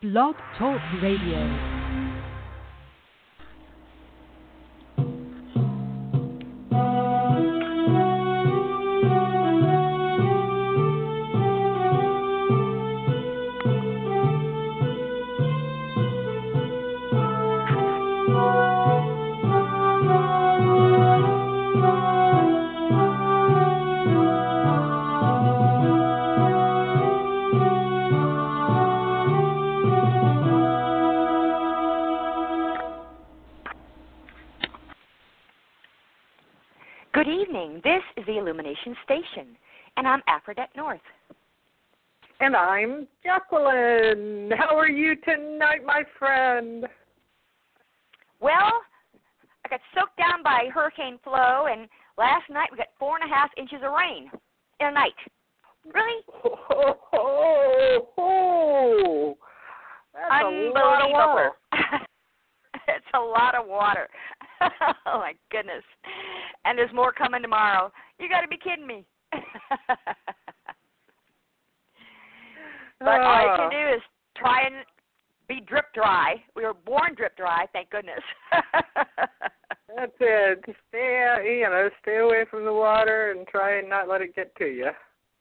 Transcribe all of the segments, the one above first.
Blog Talk Radio. Good evening. This is the Illumination Station, and I'm Aphrodite North. And I'm Jacqueline. How are you tonight, my friend? Well, I got soaked down by Hurricane Flo, and last night we got 4.5 inches of rain in a night. Really? Oh, that's unbelievable. A lot of water. It's a lot of water. Oh, my goodness. And there's more coming tomorrow. You got to be kidding me. But all you can do is try and be drip dry. We were born drip dry, thank goodness. That's it. Stay away from the water and try and not let it get to you.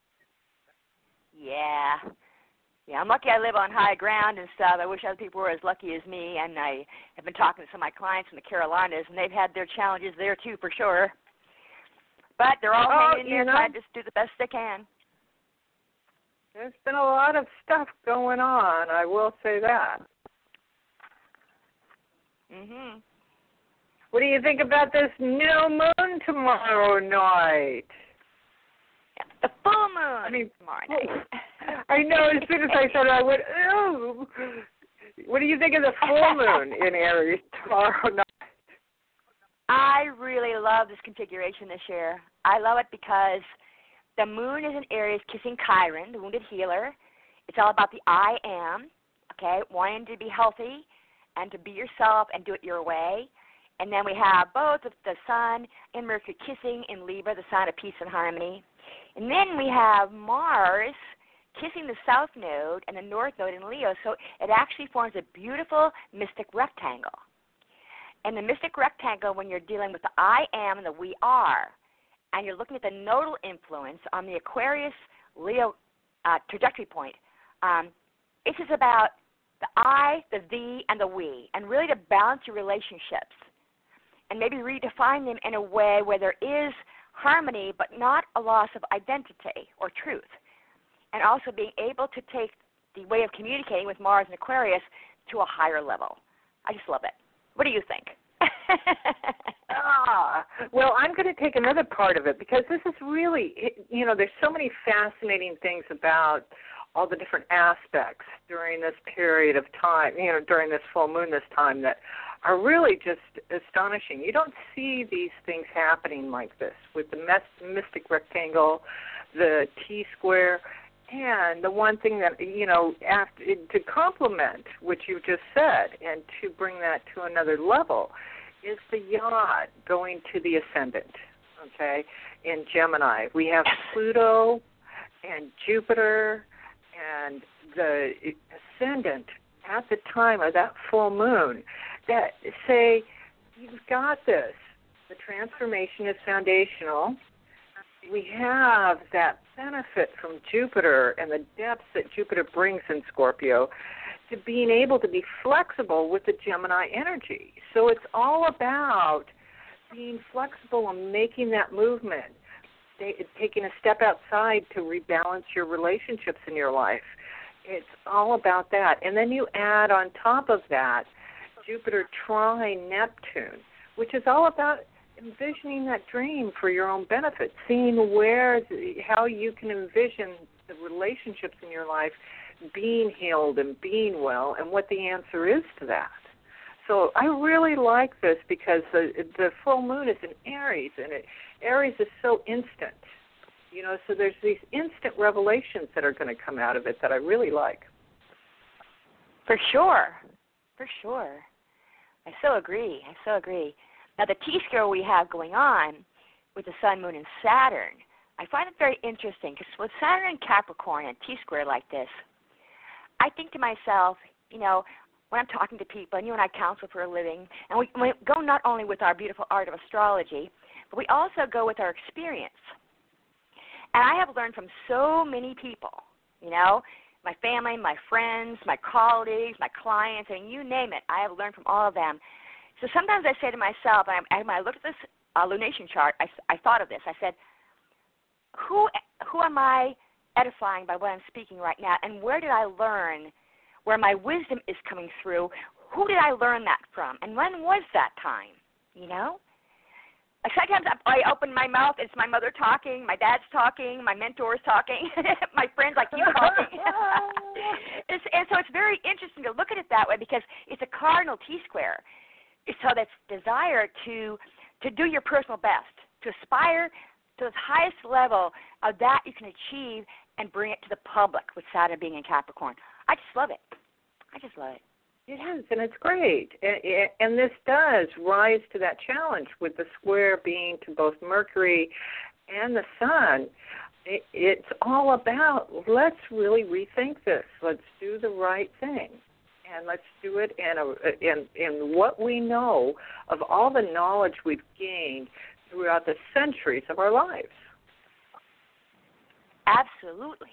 Yeah, I'm lucky I live on high ground and stuff. I wish other people were as lucky as me, and I have been talking to some of my clients in the Carolinas, and they've had their challenges there, too, for sure. But they're all hanging in there, trying to just do the best they can. There's been a lot of stuff going on, I will say that. Mhm. What do you think about this new moon tomorrow night? The full moon tomorrow night. I know, as soon as I said it, I went, ew. What do you think of the full moon in Aries tomorrow night? I really love this configuration this year. I love it because the moon is in Aries kissing Chiron, the wounded healer. It's all about the I am, okay, wanting to be healthy and to be yourself and do it your way. And then we have both the sun and Mercury kissing in Libra, the sign of peace and harmony. And then we have Mars kissing the south node and the north node in Leo. So it actually forms a beautiful mystic rectangle. And the mystic rectangle, when you're dealing with the I am and the we are, and you're looking at the nodal influence on the Aquarius-Leo trajectory point, this is about the I, the thee, and the we, and really to balance your relationships and maybe redefine them in a way where there is harmony but not a loss of identity or truth, and also being able to take the way of communicating with Mars and Aquarius to a higher level. I just love it. What do you think? Well, I'm going to take another part of it because this is really, there's so many fascinating things about all the different aspects during this period of time, during this full moon this time that are really just astonishing. You don't see these things happening like this with the mystic rectangle, the T-square, and the one thing that, to complement what you just said and to bring that to another level is the yod going to the ascendant, okay, in Gemini. We have Pluto and Jupiter and the ascendant at the time of that full moon that say, you've got this. The transformation is foundational. We have that benefit from Jupiter and the depths that Jupiter brings in Scorpio to being able to be flexible with the Gemini energy. So it's all about being flexible and making that movement, taking a step outside to rebalance your relationships in your life. It's all about that. And then you add on top of that Jupiter trine Neptune, which is all about envisioning that dream for your own benefit, seeing how you can envision the relationships in your life being healed and being well, and what the answer is to that. So I really like this because the full moon is in Aries, and Aries is so instant. So there's these instant revelations that are going to come out of it that I really like. For sure. I so agree. Now, the T-square we have going on with the Sun, Moon, and Saturn, I find it very interesting because with Saturn and Capricorn and T-square like this, I think to myself, when I'm talking to people, and you and I counsel for a living, and we go not only with our beautiful art of astrology, but we also go with our experience. And I have learned from so many people, my family, my friends, my colleagues, my clients, and you name it, I have learned from all of them. So sometimes I say to myself, when I looked at this lunation chart, I thought of this. I said, who am I edifying by what I'm speaking right now, and where did I learn, where my wisdom is coming through? Who did I learn that from, and when was that time, Like sometimes I open my mouth, it's my mother talking, my dad's talking, my mentor's talking, my friends like you talking. And so it's very interesting to look at it that way because it's a cardinal T-square. So that's desire to do your personal best, to aspire to the highest level of that you can achieve and bring it to the public with Saturn being in Capricorn. I just love it. It is, and it's great. And this does rise to that challenge with the square being to both Mercury and the Sun. It's all about, let's really rethink this. Let's do the right thing. And let's do it in what we know of all the knowledge we've gained throughout the centuries of our lives. Absolutely.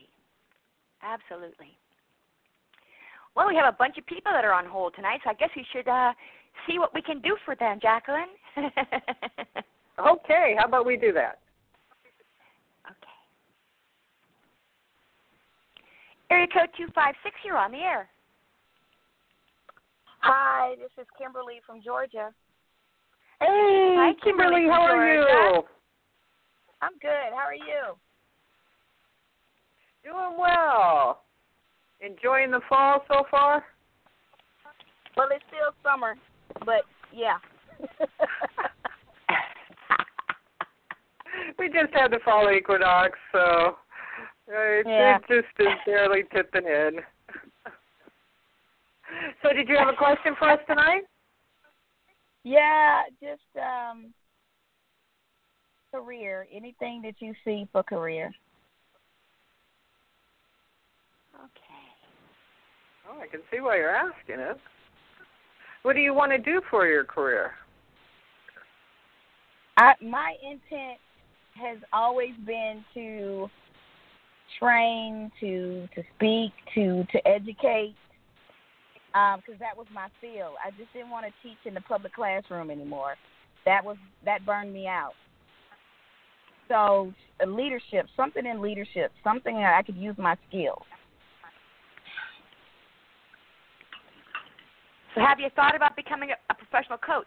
Well, we have a bunch of people that are on hold tonight, so I guess we should see what we can do for them, Jacqueline. Okay, how about we do that? Okay. Area code 256, you're on the air. Hi, this is Kimberly from Georgia. Hey, Hi, Kimberly, how are you? I'm good. How are you? Doing well. Enjoying the fall so far? Well, it's still summer, but yeah. We just had the fall equinox, so it just is barely tipping in. So did you have a question for us tonight? Yeah, just career. Anything that you see for career? Okay. Oh, I can see why you're asking it. What do you want to do for your career? My intent has always been to train, to speak, to educate, because that was my field. I just didn't want to teach in the public classroom anymore. That burned me out. So leadership, something in leadership, something that I could use my skills. So have you thought about becoming a professional coach?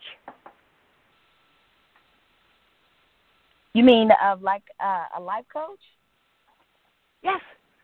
You mean like a life coach? Yes.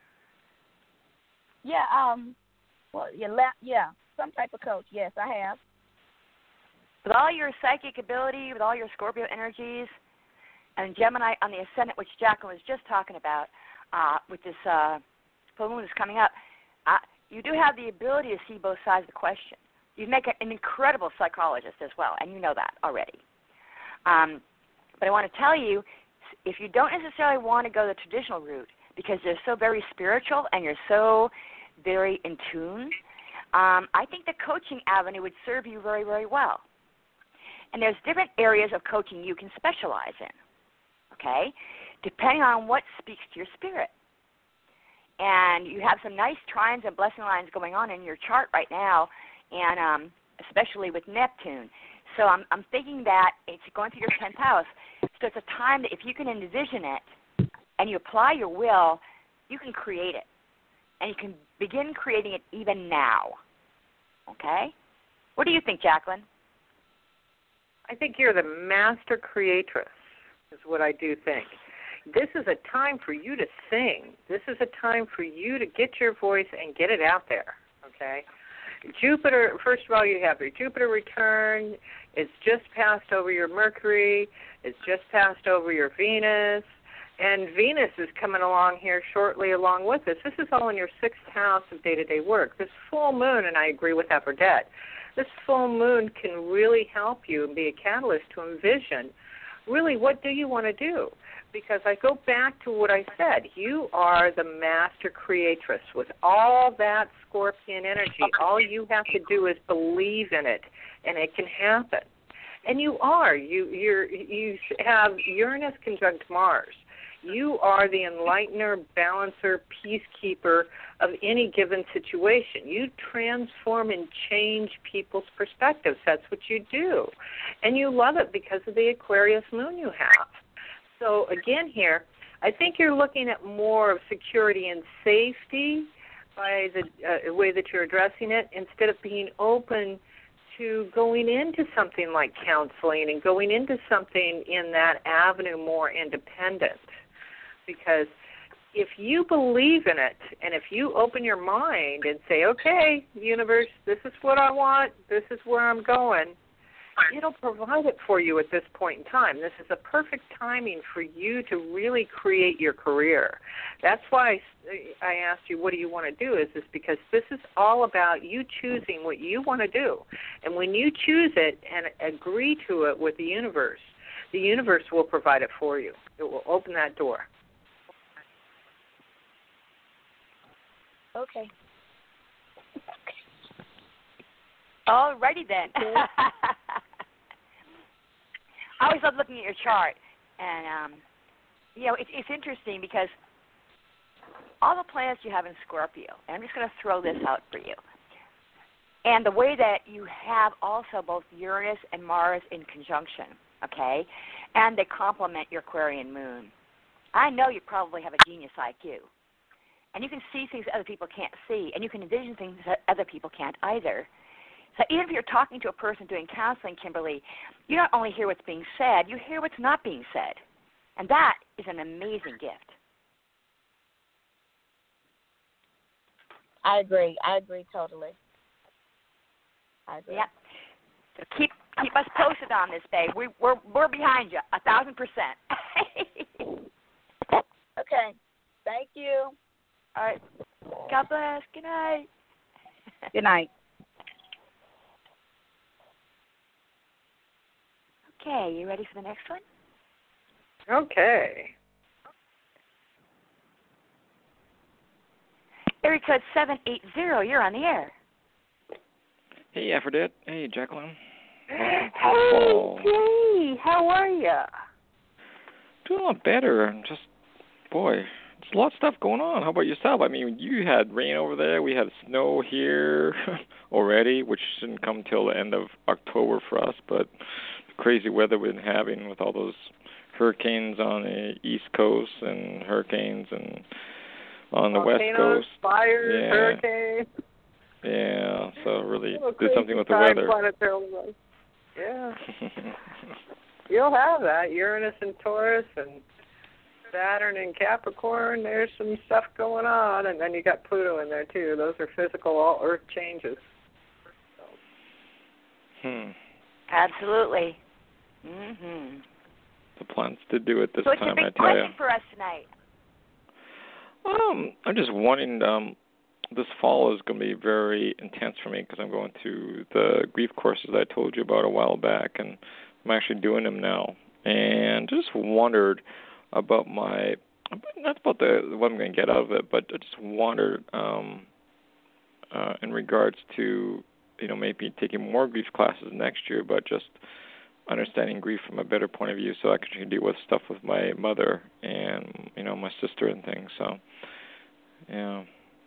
Yeah. Well, yeah. Some type of coach. Yes, I have. With all your psychic ability, with all your Scorpio energies, and Gemini on the ascendant, which Jacqueline was just talking about, with this full moon that's coming up, you do have the ability to see both sides of the question. You make an incredible psychologist as well, and you know that already. But I want to tell you, if you don't necessarily want to go the traditional route because you're so very spiritual and you're so very in tune, I think the coaching avenue would serve you very, very well. And there's different areas of coaching you can specialize in, okay, depending on what speaks to your spirit. And you have some nice trines and blessing lines going on in your chart right now, and especially with Neptune. So I'm thinking that it's going through your 10th house. So it's a time that if you can envision it and you apply your will, you can create it. And you can begin creating it even now. Okay? What do you think, Jacqueline? I think you're the master creatress, is what I do think. This is a time for you to sing. This is a time for you to get your voice and get it out there, okay? Jupiter, first of all, you have your Jupiter return. It's just passed over your Mercury. It's just passed over your Venus. And Venus is coming along here shortly along with this. This is all in your 6th house of day-to-day work. This full moon, and I agree with that, Burdette, this full moon can really help you and be a catalyst to envision really what do you want to do. because I go back to what I said. You are the master creatress with all that Scorpion energy. All you have to do is believe in it, and it can happen. And you are. You have Uranus conjunct Mars. You are the enlightener, balancer, peacekeeper of any given situation. You transform and change people's perspectives. That's what you do. And you love it because of the Aquarius moon you have. So again here, I think you're looking at more of security and safety by the way that you're addressing it, instead of being open to going into something like counseling and going into something in that avenue more independent. Because if you believe in it, and if you open your mind and say, okay, universe, this is what I want, this is where I'm going, it'll provide it for you at this point in time. This is a perfect timing for you to really create your career. That's why I asked you, what do you want to do? Is because this is all about you choosing what you want to do. And when you choose it and agree to it with the universe will provide it for you. It will open that door. Okay. Alrighty then. I always love looking at your chart, and it's interesting because all the planets you have in Scorpio, and I'm just going to throw this out for you, and the way that you have also both Uranus and Mars in conjunction, okay, and they complement your Aquarian moon. I know you probably have a genius IQ. And you can see things that other people can't see, and you can envision things that other people can't either. So even if you're talking to a person doing counseling, Kimberly, you not only hear what's being said, you hear what's not being said. And that is an amazing gift. I agree totally. I agree. Yep. So keep us posted on this, babe. We're behind you, 1,000%. Okay. Thank you. All right. God bless. Good night. Good night. Okay, you ready for the next one? Okay. Area code 780, you're on the air. Hey, Aphrodite. Hey, Jacqueline. Hey, Jay. How are you? Doing a lot better. Just, boy, there's a lot of stuff going on. How about yourself? I mean, you had rain over there. We had snow here already, which shouldn't come till the end of October for us, but the crazy weather we've been having with all those hurricanes on the East Coast and hurricanes and on the West Coast. Fires, hurricanes. Yeah, so really did something with the weather. Yeah. You'll have that. Uranus and Taurus and Saturn and Capricorn. There's some stuff going on. And then you got Pluto in there, too. Those are physical all-earth changes. Absolutely. Mm-hmm. The plans to do it this so time, what's your big question for us tonight? I'm just wanting, this fall is going to be very intense for me because I'm going to the grief courses that I told you about a while back, and I'm actually doing them now. And just wondered about not about what I'm going to get out of it, but I just wondered in regards to, maybe taking more grief classes next year, but just understanding grief from a better point of view so I can deal with stuff with my mother and, my sister and things. So, yeah.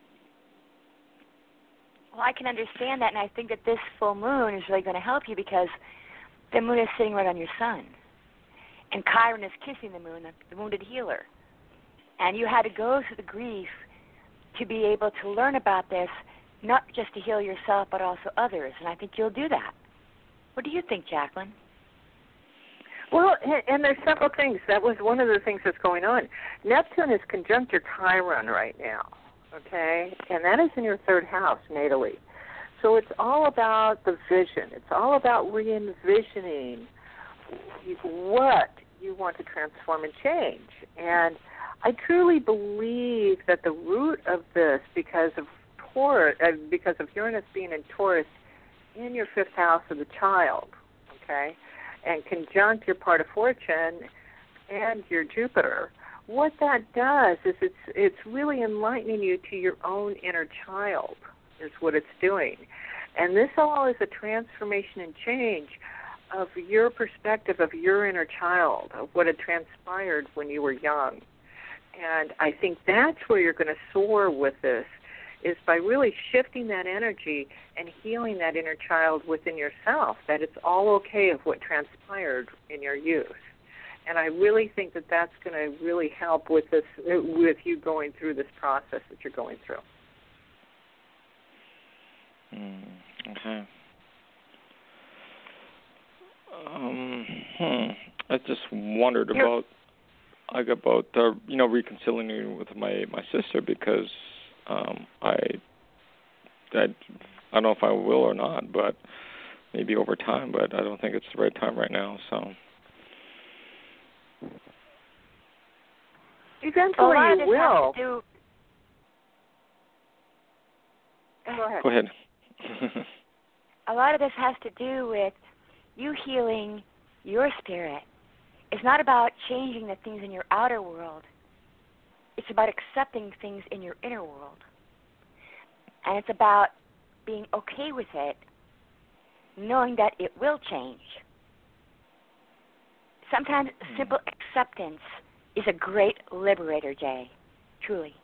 Well, I can understand that, and I think that this full moon is really going to help you because the moon is sitting right on your sun. And Chiron is kissing the moon, the wounded healer. And you had to go through the grief to be able to learn about this, not just to heal yourself, but also others. And I think you'll do that. What do you think, Jacqueline? Well, and there's several things. That was one of the things that's going on. Neptune is conjunct your Chiron right now, okay? And that is in your third house, natally. So it's all about the vision. It's all about re-envisioning what you want to transform and change. And I truly believe that the root of this, because of Uranus being in Taurus in your fifth house of the child, okay, and conjunct your part of fortune, and your Jupiter, what that does is it's really enlightening you to your own inner child is what it's doing. And this all is a transformation and change of your perspective of your inner child, of what had transpired when you were young. And I think that's where you're going to soar with this, is by really shifting that energy and healing that inner child within yourself, that it's all okay of what transpired in your youth. And I really think that that's going to really help with this, with you going through this process that you're going through. Okay. I just wondered about reconciling with my sister, because I don't know if I will or not, but maybe over time, but I don't think it's the right time right now, so. Eventually you will. Go ahead. A lot of this has to do with you healing your spirit. It's not about changing the things in your outer world. It's about accepting things in your inner world. And it's about being okay with it, knowing that it will change. Sometimes simple acceptance is a great liberator, Jay. Truly.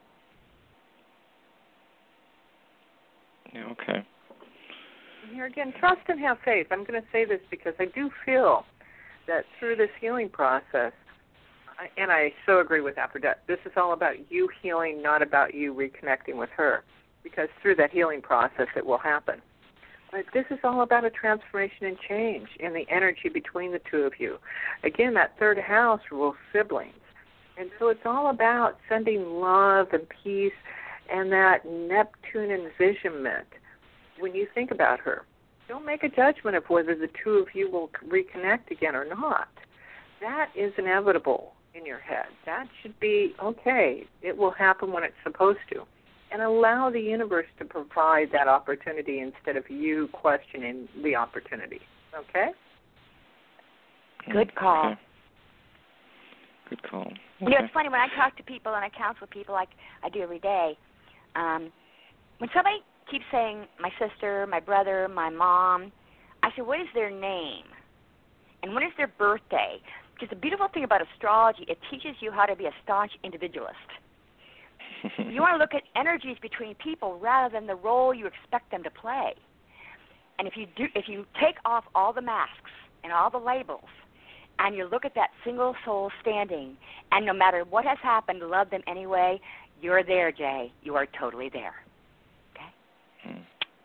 Yeah, okay. Here again, trust and have faith. I'm going to say this because I do feel that through this healing process, and I so agree with Aphrodite, this is all about you healing, not about you reconnecting with her, because through that healing process it will happen. But this is all about a transformation and change in the energy between the two of you. Again, that third house rules siblings. And so it's all about sending love and peace and that Neptune envisionment when you think about her. Don't make a judgment of whether the two of you will reconnect again or not. That is inevitable in your head. That should be okay. It will happen when it's supposed to. And allow the universe to provide that opportunity instead of you questioning the opportunity. Okay? Good call. Okay. Good call. Okay. You know, it's funny, when I talk to people and I counsel people like I do every day, when somebody keeps saying my sister, my brother, my mom, I say, what is their name? And when is their birthday? Because the beautiful thing about astrology, it teaches you how to be a staunch individualist. You want to look at energies between people rather than the role you expect them to play. And if you take off all the masks and all the labels, and you look at that single soul standing, and no matter what has happened, love them anyway, you're there, Jay. You are totally there. Okay?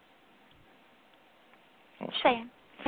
Awesome. Saying.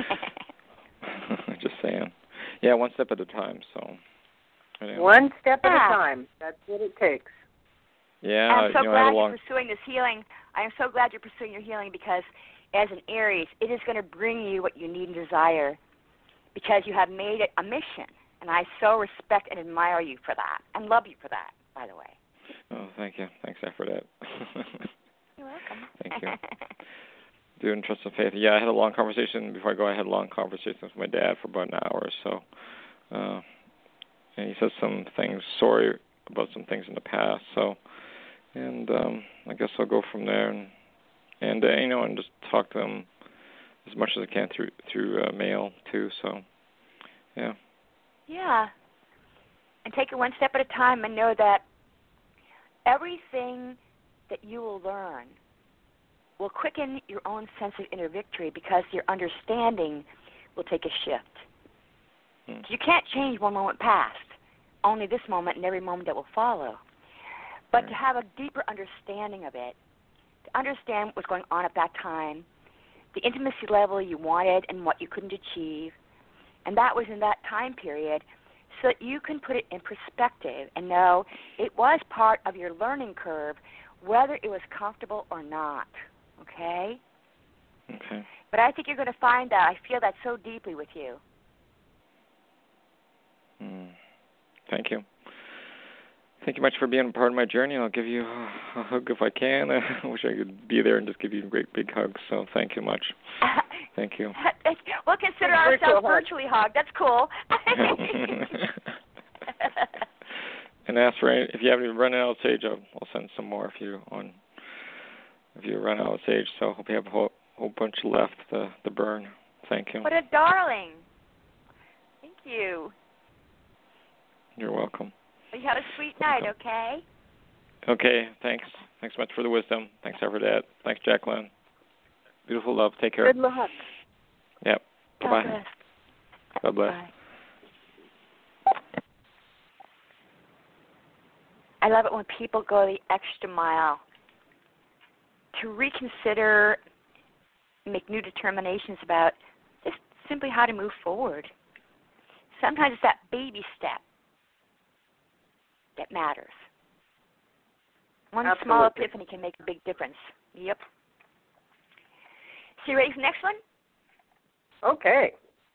Just saying. Yeah, one step at a time. So. Anyway. One step at a time. That's what it takes. Yeah, I'm so glad you're pursuing this healing. I am so glad you're pursuing your healing, because as an Aries, it is going to bring you what you need and desire, because you have made it a mission. And I so respect and admire you for that, and love you for that, by the way. Oh, thank you. Thanks, Aphrodite. You're welcome. Thank you. Doing Trust and Faith. Yeah, I had a long conversation. Before I go, I had a long conversation with my dad for about an hour or so. And he said some things, sorry about some things in the past. So, and I guess I'll go from there and just talk to them as much as I can through mail too. So, yeah. Yeah. And take it one step at a time, and know that everything that you will learn will quicken your own sense of inner victory, because your understanding will take a shift. You can't change one moment past, only this moment and every moment that will follow. But to have a deeper understanding of it, to understand what was going on at that time, the intimacy level you wanted and what you couldn't achieve, and that was in that time period, so that you can put it in perspective and know it was part of your learning curve, whether it was comfortable or not. Okay? Okay. But I think you're going to find that. I feel that so deeply with you. Thank you. Thank you much for being a part of my journey. I'll give you a hug if I can. I wish I could be there and just give you a great big hug. So thank you much. Thank you. We'll consider ourselves virtually hugged. That's cool. And ask for any, if you haven't run out of sage, I'll send some more if you run out of sage. So I hope you have a whole bunch left to burn. Thank you. What a darling. Thank you. You're welcome. You have a sweet night, okay? Okay, thanks. Thanks so much for the wisdom. Thanks, Aphrodite. Thanks, Jacqueline. Beautiful love. Take care. Good luck. Yep. Bye-bye. God bless. God bless. Bye. I love it when people go the extra mile to reconsider, make new determinations about just simply how to move forward. Sometimes it's that baby step that matters. One small epiphany can make a big difference. Yep. So you ready for the next one? Okay.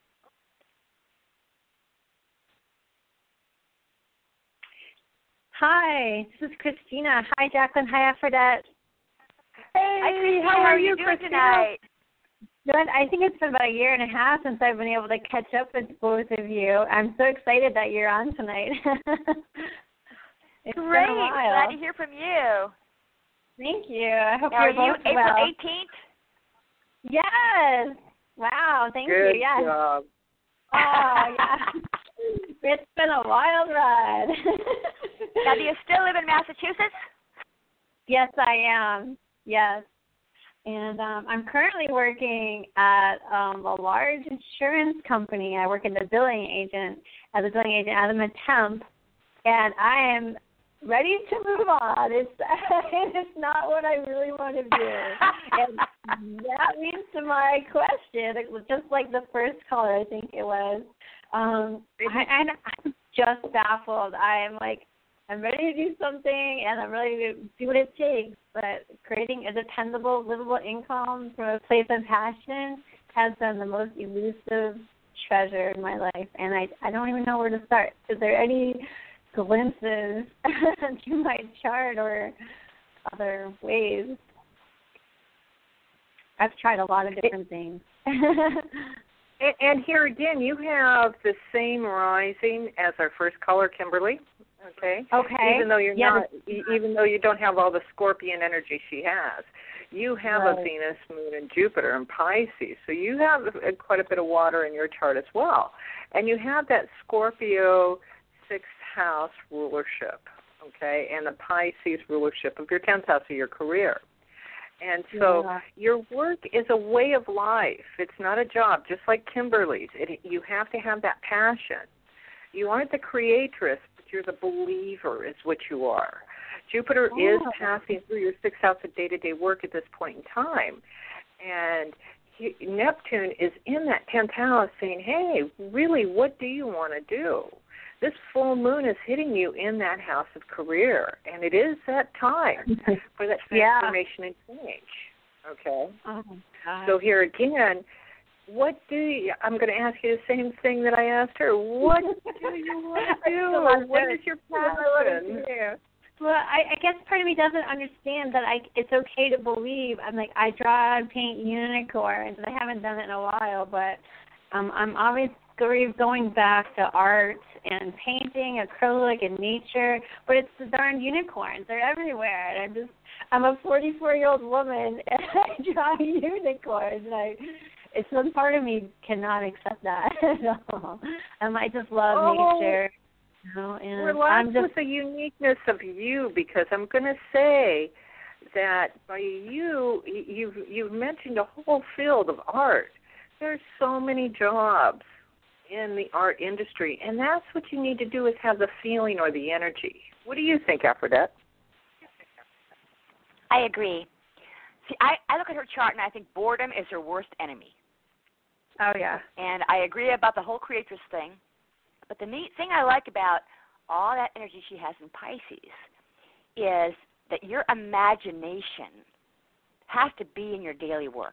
Hi, this is Christina. Hi, Jacqueline. Hi, Aphrodite. Hey, hi, Christina. How are you doing tonight? Good. I think it's been about a year and a half since I've been able to catch up with both of you. I'm so excited that you're on tonight. It's Great. been a while. Glad to hear from you. Thank you. I hope Now, you're are you both April well. 18th? Yes. Wow. Thank Good you. Yes. job. Oh, yeah. It's been a wild ride. Now, do you still live in Massachusetts? Yes, I am. Yes. And I'm currently working at a large insurance company. I work as a billing agent as I'm a temp, and I am ready to move on. It's not what I really want to do. And that leads to my question. It was just like the first caller, I think it was. I'm just baffled. I'm ready to do something, and I'm ready to do what it takes. But creating a dependable, livable income from a place of passion has been the most elusive treasure in my life, and I don't even know where to start. Is there any glimpses to my chart or other ways? I've tried a lot of different things. And here again, you have the same rising as our first caller, Kimberly. Okay. Okay. Even though even though you don't have all the Scorpion energy she has, you have a Venus, Moon, and Jupiter in Pisces. So you have quite a bit of water in your chart as well, and you have that Scorpio 6th house rulership. Okay, and the Pisces rulership of your 10th house of your career. And so your work is a way of life. It's not a job, just like Kimberly's. You have to have that passion. You aren't the creatress, but you're the believer is what you are. Jupiter is passing through your 6th house of day-to-day work at this point in time. And Neptune is in that 10th house saying, hey, really, what do you want to do? This full moon is hitting you in that house of career, and it is that time for that transformation and change. Okay? So here again, I'm going to ask you the same thing that I asked her. What do you want to do? What is your passion? Well, I guess part of me doesn't understand that it's okay to believe. I draw and paint unicorns, and I haven't done it in a while, but I'm always going back to art and painting, acrylic, and nature, but it's the darn unicorns. They're everywhere, and I'm a 44-year-old woman, and I draw unicorns, and some part of me cannot accept that at all. I just love nature. And relax with the uniqueness of you, because I'm going to say that by you've mentioned a whole field of art. There's so many jobs in the art industry, and that's what you need to do is have the feeling or the energy. What do you think, Aphrodite? I agree. See, I look at her chart, and I think boredom is her worst enemy. Oh, yeah. And I agree about the whole creatress thing. But the neat thing I like about all that energy she has in Pisces is that your imagination has to be in your daily work.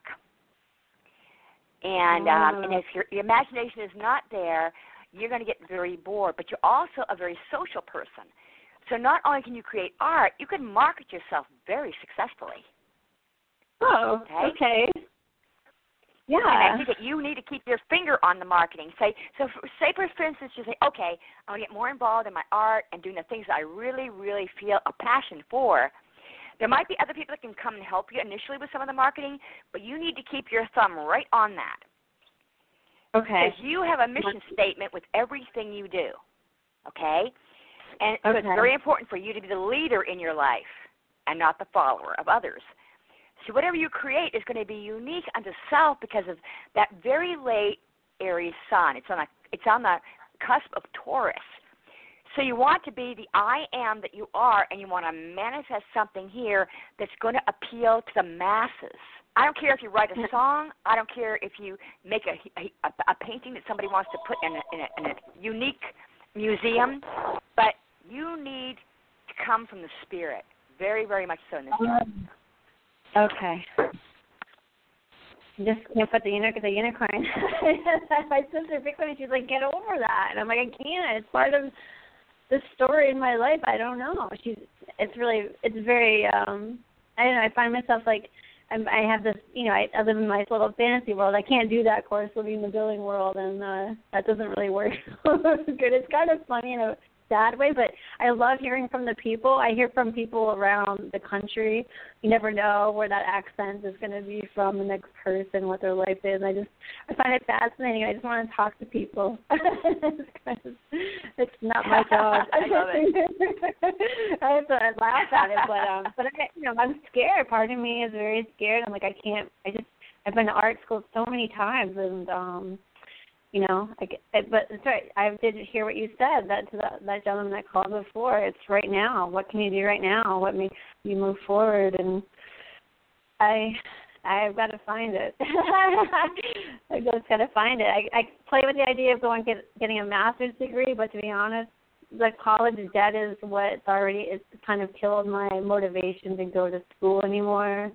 And if your imagination is not there, you're going to get very bored. But you're also a very social person. So not only can you create art, you can market yourself very successfully. Oh, okay. Yeah. And I think that you need to keep your finger on the marketing. Say for instance, you say, okay, I want to get more involved in my art and doing the things that I really, really feel a passion for. There might be other people that can come and help you initially with some of the marketing, but you need to keep your thumb right on that. Okay. Because you have a mission statement with everything you do, okay? And so it's very important for you to be the leader in your life and not the follower of others. So whatever you create is going to be unique unto self because of that very late Aries sun. It's on the cusp of Taurus. So you want to be the I am that you are, and you want to manifest something here that's going to appeal to the masses. I don't care if you write a song. I don't care if you make a painting that somebody wants to put in a unique museum, but you need to come from the spirit, very, very much so in this year. Okay. I just can't put the unicorn. My sister picked one and she's like, get over that. And I'm like, I can't. It's part of the story in my life. I don't know. It's very, I don't know. I find myself like, I have this, I live in my little fantasy world. I can't do that, of course, living in the building world, and that doesn't really work good. It's kind of funny in a sad way, but I love hearing from the people. I hear from people around the country. You never know where that accent is going to be from the next person, what their life is. I find it fascinating. I just want to talk to people. It's not my job. I love it. I have to laugh at it, but I'm scared. Part of me is very scared. I'm like, I can't. I've been to art school so many times, and but it's right. I did hear what you said. That to that gentleman that called before. It's right now. What can you do right now? What makes you move forward? And I've got to find it. I just got to find it. I play with the idea of getting a master's degree, but to be honest, the college debt is what's it's kind of killed my motivation to go to school anymore.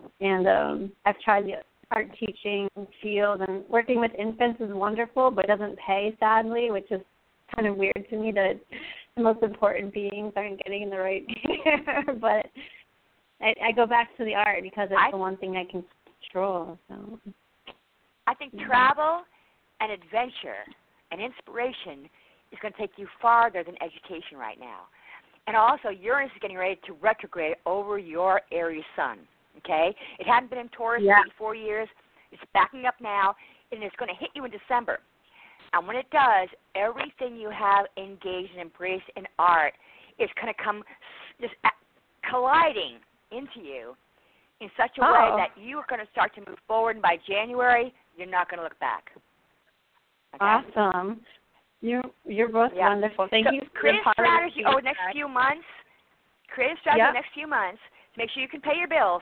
And I've tried the art teaching field, and working with infants is wonderful, but doesn't pay, sadly, which is kind of weird to me that the most important beings aren't getting in the right care. But I go back to the art because it's the one thing I can control. So I think travel and adventure and inspiration is going to take you farther than education right now. And also, Uranus is getting ready to retrograde over your Aries sun. Okay? It hadn't been in Taurus for 84 years. It's backing up now, and it's going to hit you in December. And when it does, everything you have engaged and embraced in art is going to come just colliding into you in such a way that you are going to start to move forward, and by January, you're not going to look back. Okay? Awesome. You're both wonderful. Thank you. Creative strategy over the next few months. Creative strategy over the next few months to make sure you can pay your bills.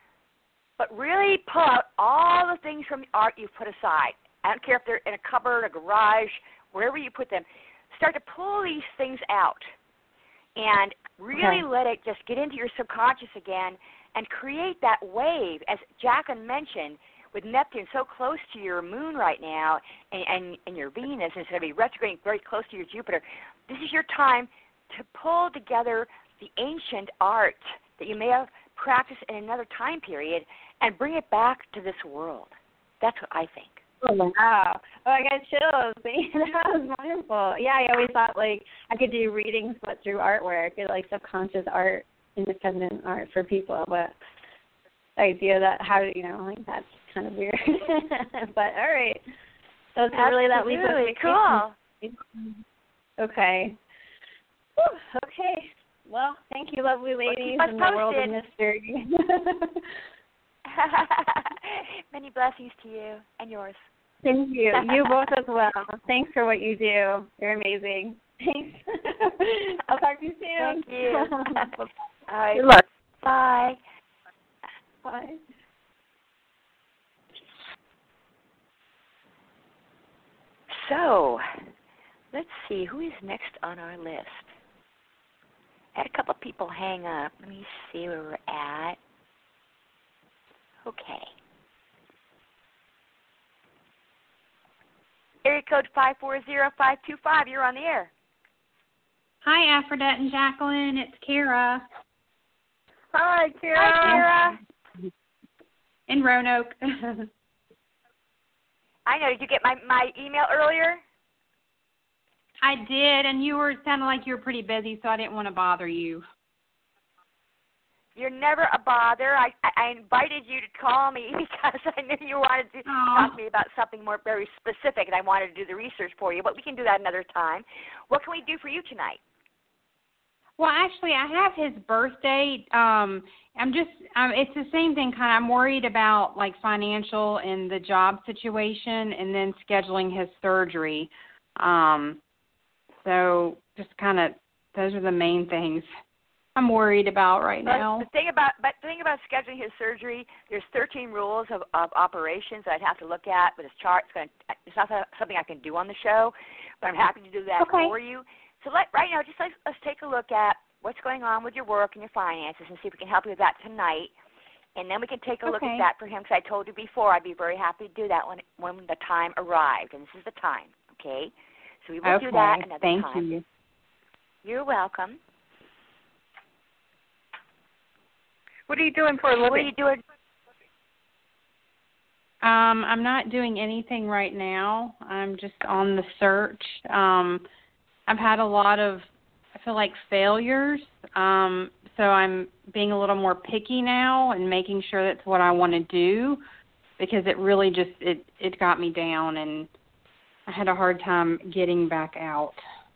But really pull out all the things from the art you've put aside. I don't care if they're in a cupboard, a garage, wherever you put them. Start to pull these things out and really let it just get into your subconscious again and create that wave. As Jacqueline mentioned, with Neptune so close to your moon right now and your Venus, and it's going to be retrograding very close to your Jupiter, this is your time to pull together the ancient art that you may have practiced in another time period and bring it back to this world. That's what I think. Oh, wow. Oh, I got chills. That was wonderful. Yeah, I always thought, I could do readings, but through artwork, subconscious art, independent art for people. But the idea that that's kind of weird. But, all right. So it's really that leap of faith. Cool. Okay. Whew, okay. Well, thank you, lovely ladies, in the world of mystery. Many blessings to you and yours. Thank you. You both as well. Thanks for what you do. You're amazing. Thanks. I'll talk to you soon. Thank you. All right. Good luck. Bye. Bye. So, let's see. Who is next on our list? I had a couple of people hang up. Let me see where we're at. Okay. Area code 540-525. You're on the air. Hi, Aphrodite and Jacqueline. It's Kara. Hi, Kara. Hi, Kara. In Roanoke. I know. Did you get my email earlier? I did, and you were sounding like you were pretty busy, so I didn't want to bother you. You're never a bother. I invited you to call me because I knew you wanted to talk to me about something more very specific, and I wanted to do the research for you. But we can do that another time. What can we do for you tonight? Well, actually, I have his birth date. It's the same thing. Kind of, I'm worried about like financial and the job situation, and then scheduling his surgery. So just kind of those are the main things I'm worried about right now. The thing about scheduling his surgery, there's 13 rules of operations that I'd have to look at with his chart. It's not something I can do on the show, but I'm happy to do that for you. So right now, let's take a look at what's going on with your work and your finances and see if we can help you with that tonight. And then we can take a look at that for him, because I told you before I'd be very happy to do that when the time arrived, and this is the time, okay? So we will do that another time. Thank you. You're welcome. What are you doing for a living? What are you doing? I'm not doing anything right now. I'm just on the search. I've had a lot of, I feel like, failures. So I'm being a little more picky now and making sure that's what I want to do, because it really just, it got me down, and I had a hard time getting back out.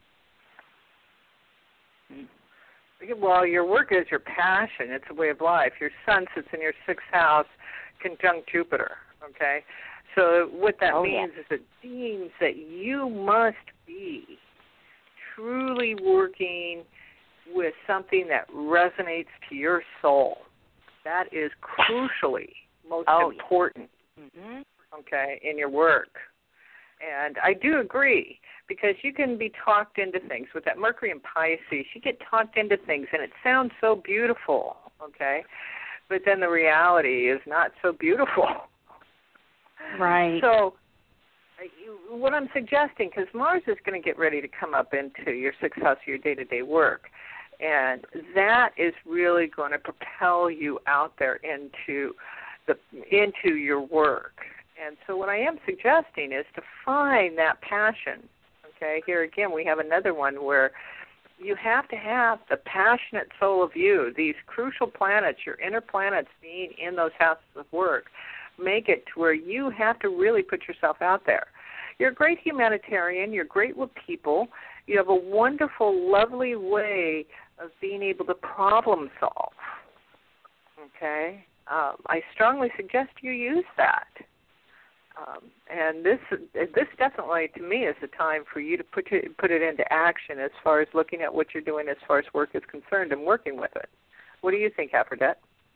Well, your work is your passion. It's a way of life. Your sun sits in your 6th house, conjunct Jupiter, okay? So what that means is it means that you must be truly working with something that resonates to your soul. That is crucially most important, okay, in your work. And I do agree, because you can be talked into things. With that Mercury and Pisces, you get talked into things, and it sounds so beautiful, okay? But then the reality is not so beautiful. Right. So what I'm suggesting, because Mars is going to get ready to come up into your 6th house of your day-to-day work, and that is really going to propel you out there into your work. And so what I am suggesting is to find that passion. Okay, here again we have another one where you have to have the passionate soul of you. These crucial planets, your inner planets being in those houses of work, make it to where you have to really put yourself out there. You're a great humanitarian. You're great with people. You have a wonderful, lovely way of being able to problem solve. Okay? I strongly suggest you use that. And this definitely, to me, is the time for you to put it into action as far as looking at what you're doing as far as work is concerned and working with it. What do you think, Aphrodite?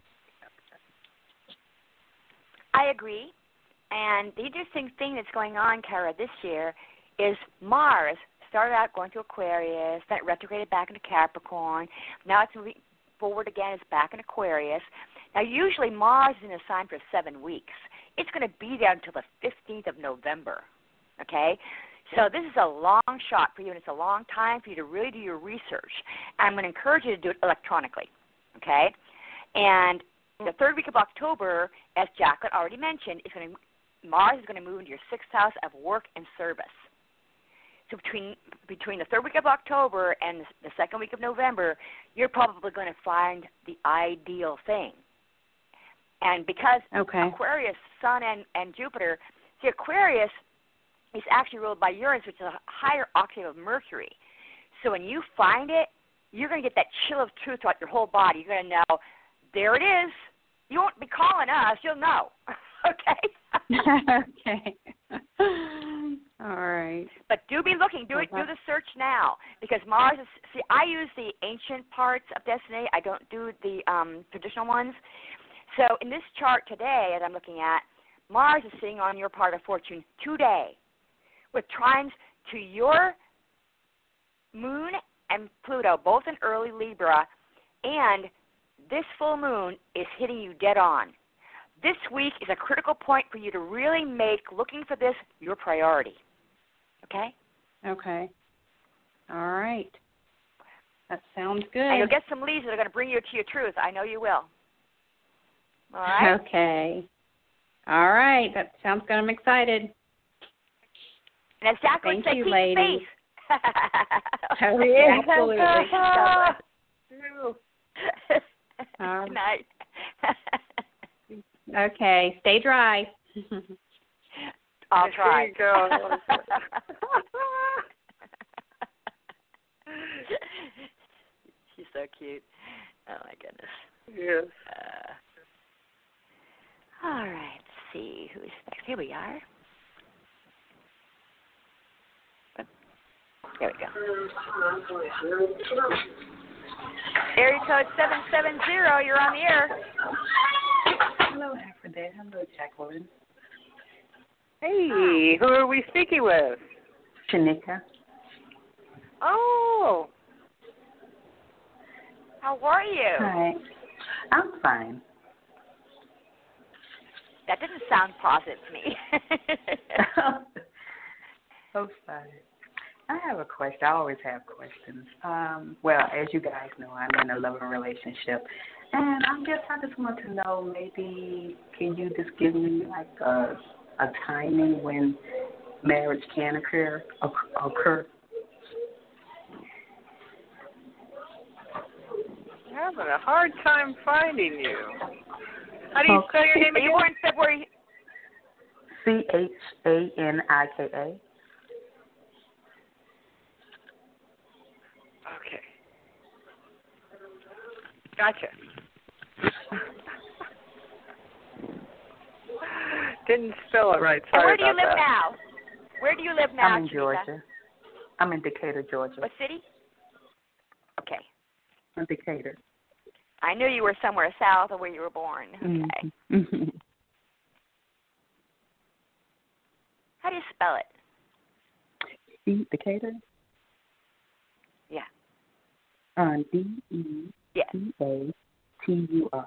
I agree. And the interesting thing that's going on, Kara, this year is Mars started out going to Aquarius, then it retrograded back into Capricorn. Now it's moving forward again. It's back in Aquarius. Now, usually Mars is in a sign for 7 weeks. It's going to be there until the 15th of November, okay? So this is a long shot for you, and it's a long time for you to really do your research. And I'm going to encourage you to do it electronically, okay? And the 3rd week of October, as Jacqueline already mentioned, Mars is going to move into your 6th house of work and service. So between the 3rd week of October and the 2nd week of November, you're probably going to find the ideal thing. And because Aquarius, Sun, and Jupiter, see, Aquarius is actually ruled by Uranus, which is a higher octave of Mercury. So when you find it, you're going to get that chill of truth throughout your whole body. You're going to know, there it is. You won't be calling us. You'll know. Okay? Okay. All right. But do be looking. Do the search now, because Mars is, see, I use the ancient parts of Destiny. I don't do the traditional ones. So in this chart today, as I'm looking at, Mars is sitting on your part of fortune today with trines to your moon and Pluto, both in early Libra, and this full moon is hitting you dead on. This week is a critical point for you to really make looking for this your priority. Okay? Okay. All right. That sounds good. And you'll get some leads that are going to bring you to your truth. I know you will. All right? Okay. All right. That sounds good. I'm excited. And as Jack would Thank say, you, keep ladies. space. Absolutely. Good night. Okay, stay dry. I'll try. There you go. She's so cute. Oh, my goodness. Yes. All right, let's see who's next. Here we are. There we go. Area code 770, you're on the air. Hello, Aphrodite. Hello, Jacqueline. Hey, who are we speaking with? Shanika. Oh. How are you? Hi. I'm fine. That didn't sound positive to me. So fine. I have a question. I always have questions. Well, as you guys know, I'm in a loving relationship. And I just want to know, maybe can you just give me like a timing when marriage can occur? I'm having a hard time finding you. How do you spell your name again? You were in February. Chanika. Okay. Gotcha. Didn't spell it right. Sorry. And where do you about live that. now? Where do you live now, I'm in Shanika? Georgia. I'm in Decatur, Georgia. What city? Okay. In Decatur. I knew you were somewhere south of where you were born. Okay. Mm-hmm. How do you spell it? Decatur? Yeah. D-E-C-A-T-U-R.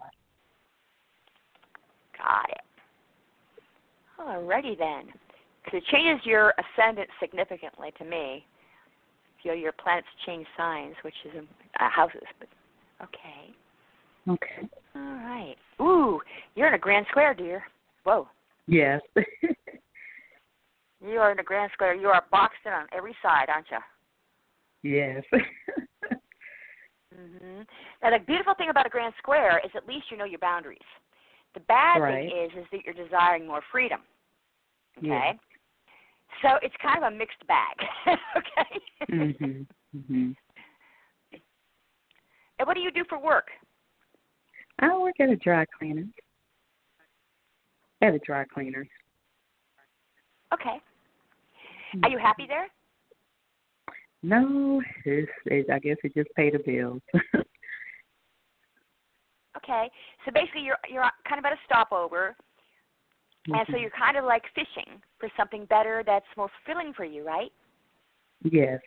Got it. Alrighty then. Because it changes your ascendant significantly to me. Your planets change signs, which is houses. But okay. Okay. All right. Ooh, you're in a grand square, dear. Whoa. Yes. You are in a grand square. You are boxed in on every side, aren't you? Yes. Mm-hmm. Now, the beautiful thing about a grand square is at least you know your boundaries. The bad thing is that you're desiring more freedom. Okay? Yeah. So it's kind of a mixed bag. Okay? Mhm. Mhm. And what do you do for work? I work at a dry cleaner. At a dry cleaner. Okay. Are you happy there? No, I guess it just pay the bills. Okay. So basically you're kind of at a stopover, and so you're kind of like fishing for something better that's more fulfilling for you, right? Yes.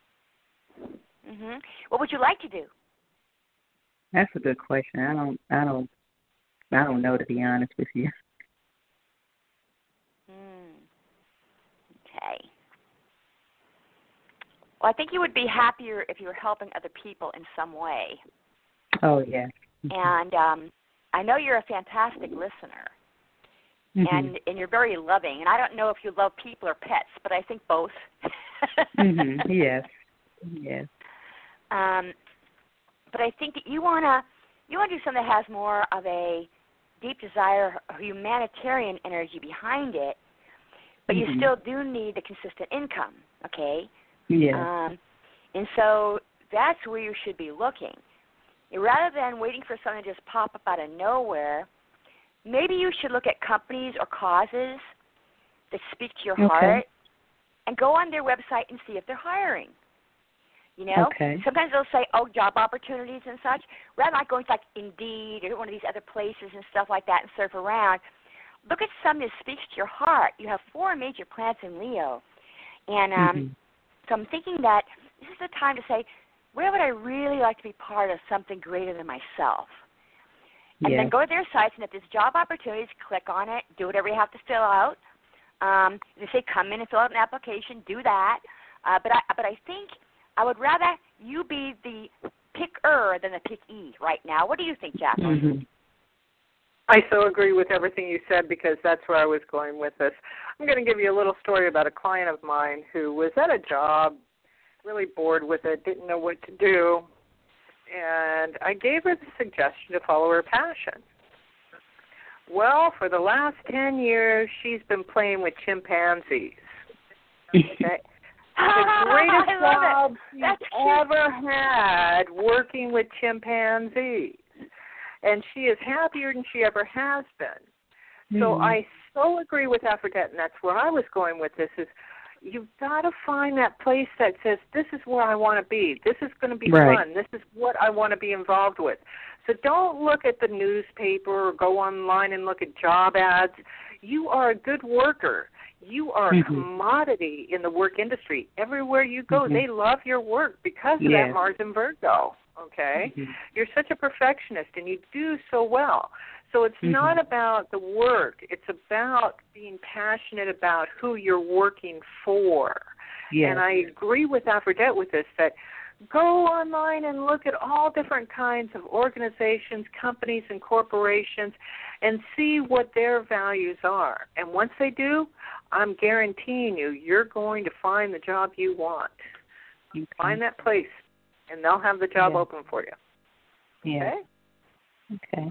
Mhm. What would you like to do? That's a good question. I don't know, to be honest with you. Okay. Well, I think you would be happier if you were helping other people in some way. Oh, yeah. And I know you're a fantastic listener, and you're very loving. And I don't know if you love people or pets, but I think both. Yes. Yes. But I think that you wanna do something that has more of a deep desire, or humanitarian energy behind it. But you still do need a consistent income, okay? Yeah. And so that's where you should be looking. Rather than waiting for something to just pop up out of nowhere, maybe you should look at companies or causes that speak to your heart and go on their website and see if they're hiring. You know, sometimes they'll say, oh, job opportunities and such. Rather than going to like Indeed or one of these other places and stuff like that and surf around, look at something that speaks to your heart. You have 4 major planets in Leo. And so I'm thinking that this is the time to say, where would I really like to be part of something greater than myself? And then go to their sites, and if there's job opportunities, click on it, do whatever you have to fill out. They say come in and fill out an application, do that. But I think I would rather you be the picker than the pickee right now. What do you think, Jacqueline? I so agree with everything you said because that's where I was going with this. I'm going to give you a little story about a client of mine who was at a job, really bored with it, didn't know what to do, and I gave her the suggestion to follow her passion. Well, for the last 10 years, she's been playing with chimpanzees. Okay? The greatest job she's ever had working with chimpanzees. And she is happier than she ever has been. So I so agree with Aphrodite, and that's where I was going with this, is you've got to find that place that says, this is where I want to be. This is going to be fun. This is what I want to be involved with. So don't look at the newspaper or go online and look at job ads. You are a good worker. You are a commodity in the work industry. Everywhere you go, they love your work because of that Mars in Virgo, okay? You're such a perfectionist, and you do so well. So it's not about the work. It's about being passionate about who you're working for. And I agree with Aphrodite with this, that go online and look at all different kinds of organizations, companies, and corporations and see what their values are. And once they do, I'm guaranteeing you, you're going to find the job you want. You find that place, and they'll have the job open for you. Okay?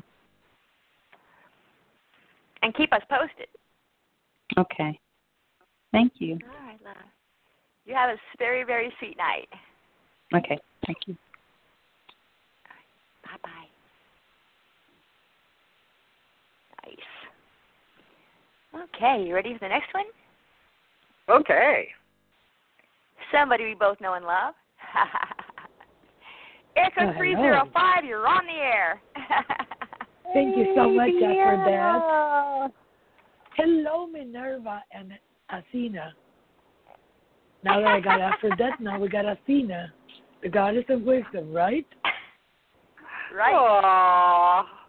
And keep us posted. Okay. Thank you. All right, love. You have a very, very sweet night. Okay. Thank you. Bye-bye. Nice. Okay, you ready for the next one? Okay. Somebody we both know and love. Area 305, you're on the air. Thank you so much, Aphrodite. Hello, Minerva and Athena. Now that I got Aphrodite, now we got Athena, the goddess of wisdom, right? Right. Aww.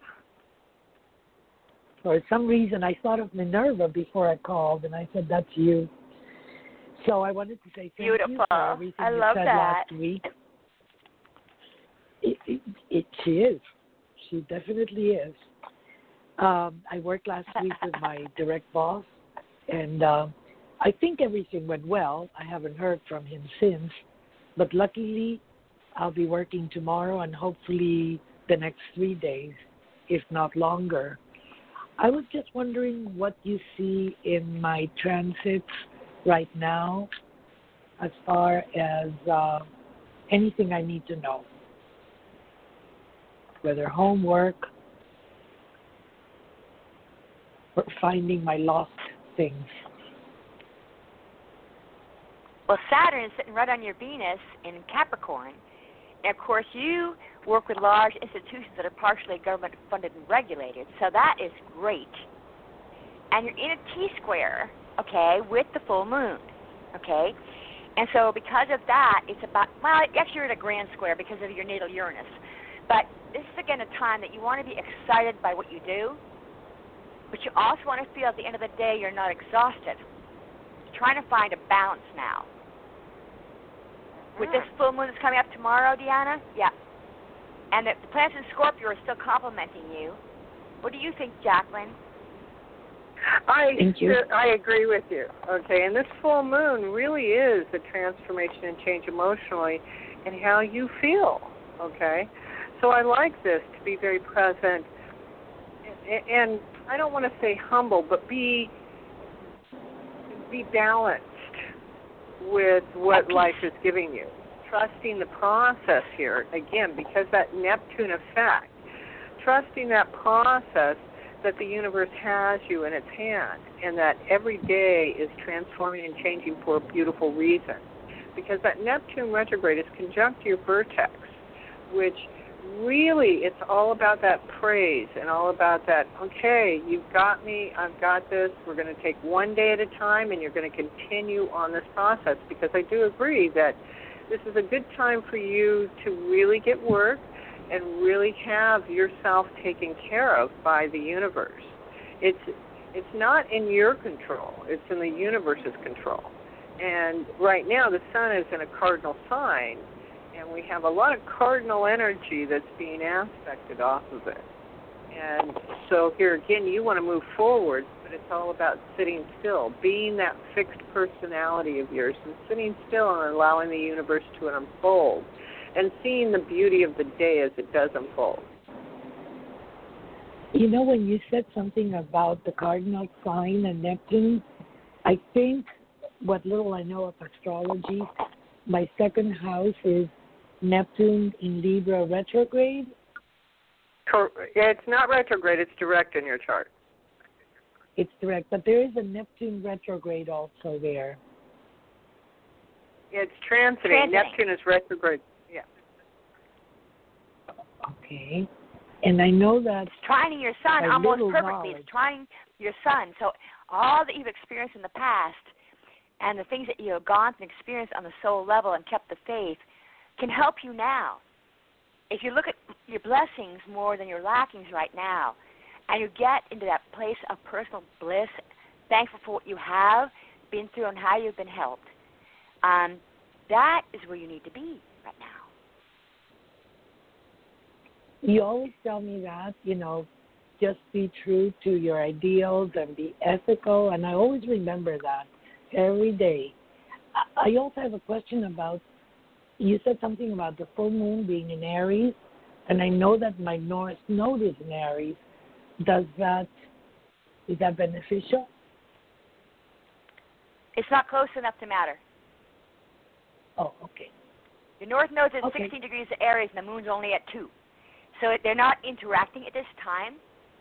For some reason, I thought of Minerva before I called, and I said, that's you. So I wanted to say thank you for everything you said last week. She is. She definitely is. I worked last week with my direct boss, and I think everything went well. I haven't heard from him since, but luckily I'll be working tomorrow and hopefully the next 3 days, if not longer. I was just wondering what you see in my transits right now as far as anything I need to know, whether homework or finding my lost things. Well, Saturn is sitting right on your Venus in Capricorn. And, of course, you work with large institutions that are partially government-funded and regulated, so that is great. And you're in a T-square, okay, with the full moon, okay? And so because of that, it's about, well, actually you're in a grand square because of your natal Uranus. But this is, again, a time that you want to be excited by what you do, but you also want to feel at the end of the day you're not exhausted. You're trying to find a balance now. With this full moon that's coming up tomorrow, Deanna, and the planets in Scorpio are still complimenting you. What do you think, Jacqueline? Thank you. I agree with you. Okay, and this full moon really is a transformation and change emotionally in how you feel. Okay, so I like this to be very present, and I don't want to say humble, but be balanced with what life is giving you. Trusting the process here, again, because that Neptune effect, trusting that process that the universe has you in its hand, and that every day is transforming and changing for a beautiful reason. Because that Neptune retrograde is conjunct to your vertex, which really it's all about that praise and all about that, okay, you've got me, I've got this, we're going to take one day at a time, and you're going to continue on this process, because I do agree that this is a good time for you to really get work and really have yourself taken care of by the universe. It's not in your control, it's in the universe's control. And right now the sun is in a cardinal sign, and we have a lot of cardinal energy that's being aspected off of it. And so here again, you want to move forward, but it's all about sitting still, being that fixed personality of yours and sitting still and allowing the universe to unfold and seeing the beauty of the day as it does unfold. You know, when you said something about the cardinal sign and Neptune, I think what little I know of astrology, my second house is Neptune in Libra retrograde. It's not retrograde, it's direct in your chart. It's direct, but there is a Neptune retrograde also there. It's transiting. Neptune is retrograde. Yeah. Okay. And I know that it's trining your sun almost perfectly. Knowledge. It's trining your sun. So all that you've experienced in the past and the things that you have gone through and experienced on the soul level and kept the faith can help you now. If you look at your blessings more than your lackings right now, and you get into that place of personal bliss, thankful for what you have been through and how you've been helped, that is where you need to be right now. You always tell me that, you know, just be true to your ideals and be ethical, and I always remember that every day. I also have a question about, you said something about the full moon being in Aries, and I know that my North Node is in Aries. Is that beneficial? It's not close enough to matter. Oh, okay. Your North Node's at Okay. 16 degrees of Aries, and the moon's only at 2. So they're not interacting at this time.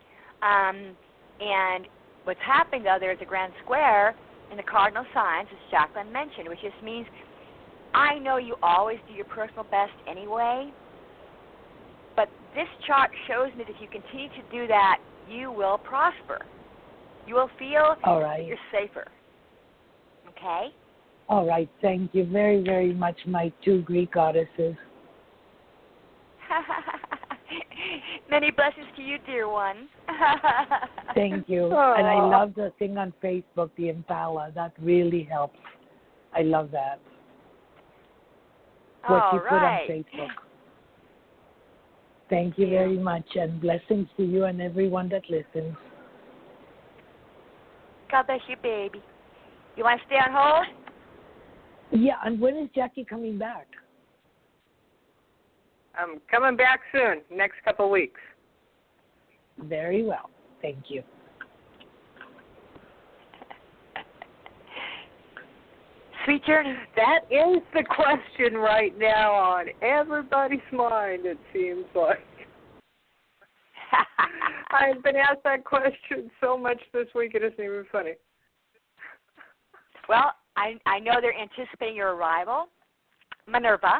And what's happening, though, there's a grand square in the cardinal signs, as Jacqueline mentioned, which just means I know you always do your personal best anyway, but this chart shows me that if you continue to do that, you will prosper. You will feel that you're safer. Okay? All right. Thank you very, very much, my two Greek goddesses. Many blessings to you, dear one. Thank you. And I love the thing on Facebook, the Impala. That really helps. I love that. What you put on Facebook. Thank you very much, and blessings to you and everyone that listens. God bless you, baby. You want to stay on hold? Yeah, and when is Jackie coming back? I'm coming back soon, next couple of weeks. Very well. Thank you. Sweet journey. That is the question right now on everybody's mind, it seems like. I've been asked that question so much this week, it isn't even funny. Well, I know they're anticipating your arrival. Minerva.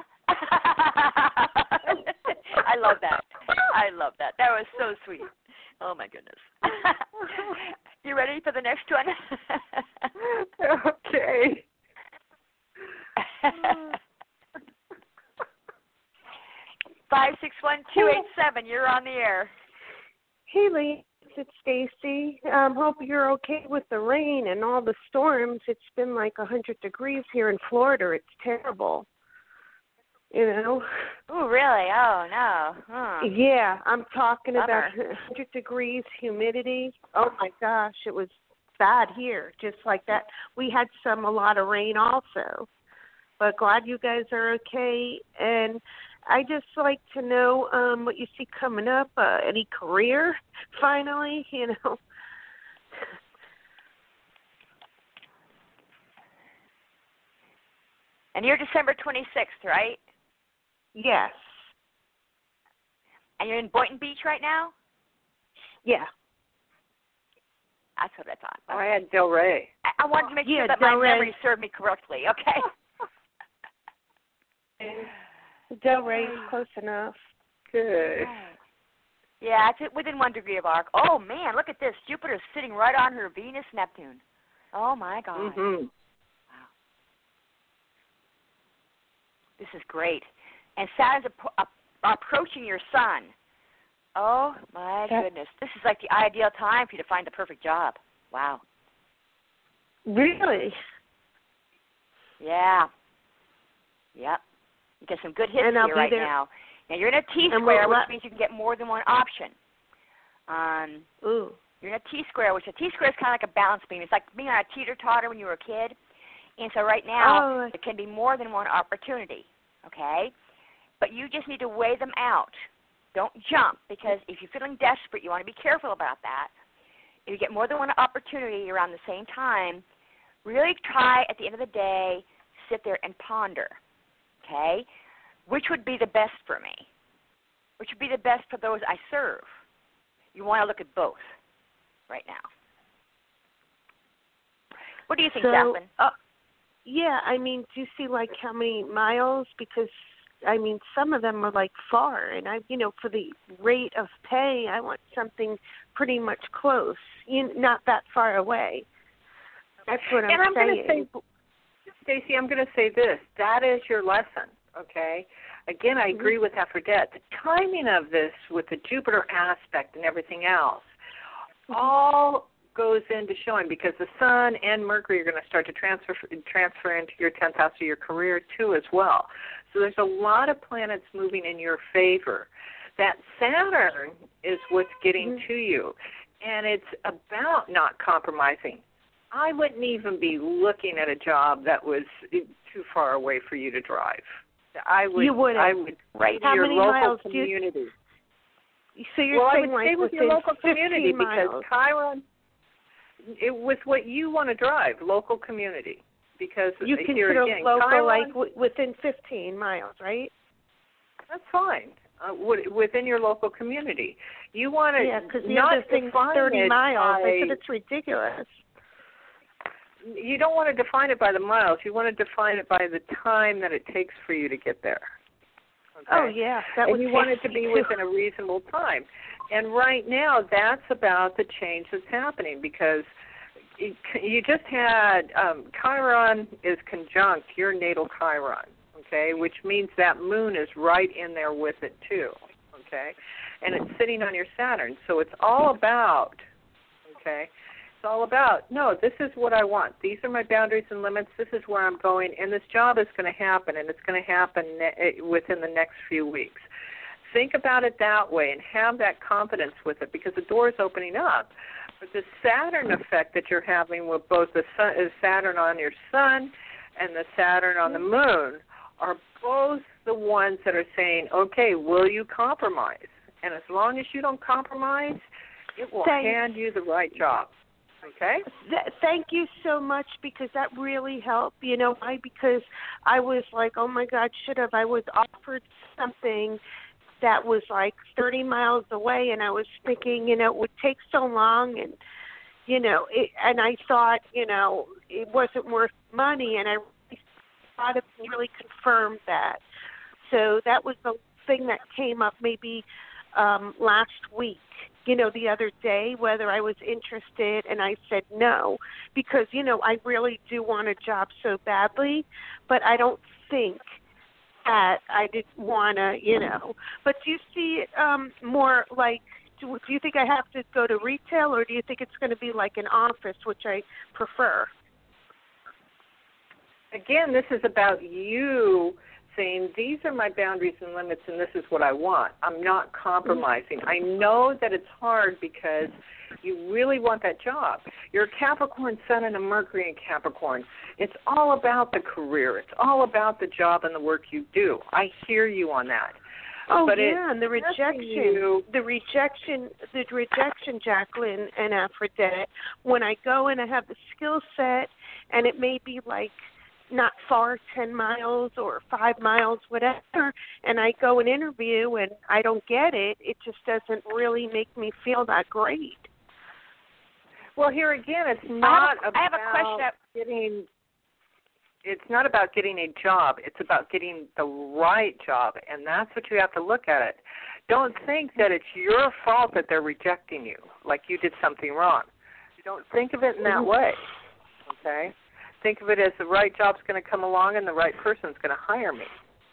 I love that. I love that. That was so sweet. Oh, my goodness. You ready for the next one? Okay. 561-287, you're on the air. Hey, Lee, it's Stacy. Hope you're okay with the rain and all the storms. It's been like 100 degrees here in Florida. It's terrible. You know? Oh, really? Oh, no. Yeah, I'm talking Bummer. about 100 degrees, humidity. Oh, my gosh, it was bad here, just like that. We had a lot of rain also. But glad you guys are okay. And I just like to know what you see coming up, any career, finally, you know. And you're December 26th, right? Yes. And you're in Boynton Beach right now? Yeah. That's what I thought. Oh, I had Del Rey. I wanted to make sure that my memory served me correctly, okay? Del Rey's close enough. Good. Yeah, it's within 1 degree of arc. Oh, man, look at this. Jupiter's sitting right on her Venus-Neptune. Oh, my God. Mm-hmm. Wow. This is great. And Saturn's approaching your sun. Oh, my goodness. This is like the ideal time for you to find the perfect job. Wow. Really? Yeah. Yep. You get some good hits and here right now. Now, you're in a T-square, which means you can get more than one option. You're in a T-square, which a T-square is kind of like a balance beam. It's like being on a teeter-totter when you were a kid. And so right now, there can be more than one opportunity, okay? But you just need to weigh them out. Don't jump, because if you're feeling desperate, you want to be careful about that. If you get more than one opportunity around the same time, really try at the end of the day, sit there and ponder, okay? Which would be the best for me? Which would be the best for those I serve? You want to look at both right now. What do you think, Jacqueline? Yeah, I mean, do you see like how many miles? Because I mean, some of them are like far, and for the rate of pay, I want something pretty much close, not that far away. That's what I'm saying. Stacey, I'm going to say this. That is your lesson, okay? Again, I agree with Aphrodite. The timing of this with the Jupiter aspect and everything else all goes into showing, because the Sun and Mercury are going to start to transfer into your 10th house of your career too as well. So there's a lot of planets moving in your favor. That Saturn is what's getting to you, and it's about not compromising. I wouldn't even be looking at a job that was too far away for you to drive. I would right to your local community. So you're saying I would stay with your local community, because Chiron, with what you want to drive, local community. Because you consider local Chiron, like within 15 miles, right? That's fine. Within your local community, you want to. Yeah, because the other thing's 30 miles. I said it's ridiculous. You don't want to define it by the miles. You want to define it by the time that it takes for you to get there. Okay? Oh, yeah. And you want it to be within a reasonable time. And right now, that's about the change that's happening, because you just had Chiron is conjunct your natal Chiron, okay, which means that moon is right in there with it too, okay, and it's sitting on your Saturn. So it's all about, okay, no, this is what I want. These are my boundaries and limits. This is where I'm going, and this job is going to happen, and it's going to happen within the next few weeks. Think about it that way and have that confidence with it, because the door is opening up. But the Saturn effect that you're having with both the Saturn on your Sun and the Saturn on the Moon are both the ones that are saying, okay, will you compromise? And as long as you don't compromise, it will hand you the right job. Okay. Thank you so much, because that really helped. You know why? Because I was like, oh my God, I was offered something that was like 30 miles away, and I was thinking, it would take so long, and and I thought, it wasn't worth money, and I thought it really confirmed that. So that was the thing that came up maybe last week. The other day, whether I was interested, and I said no, because, I really do want a job so badly, but I don't think that I didn't want to, But do you see it more like, do you think I have to go to retail, or do you think it's going to be like an office, which I prefer? Again, this is about you saying, these are my boundaries and limits, and this is what I want. I'm not compromising. I know that it's hard because you really want that job. You're a Capricorn Sun and a Mercury in Capricorn. It's all about the career. It's all about the job and the work you do. I hear you on that. Oh, but yeah, and the rejection, Jacqueline and Aphrodite, when I go and I have the skill set, and it may be like not far, 10 miles or 5 miles, whatever, and I go and interview and I don't get it, it just doesn't really make me feel that great. Well, here again, it's not getting a job. It's about getting the right job, and that's what you have to look at it. Don't think that it's your fault that they're rejecting you, like you did something wrong. Don't think of it in that way, okay? Think of it as the right job's going to come along and the right person's going to hire me.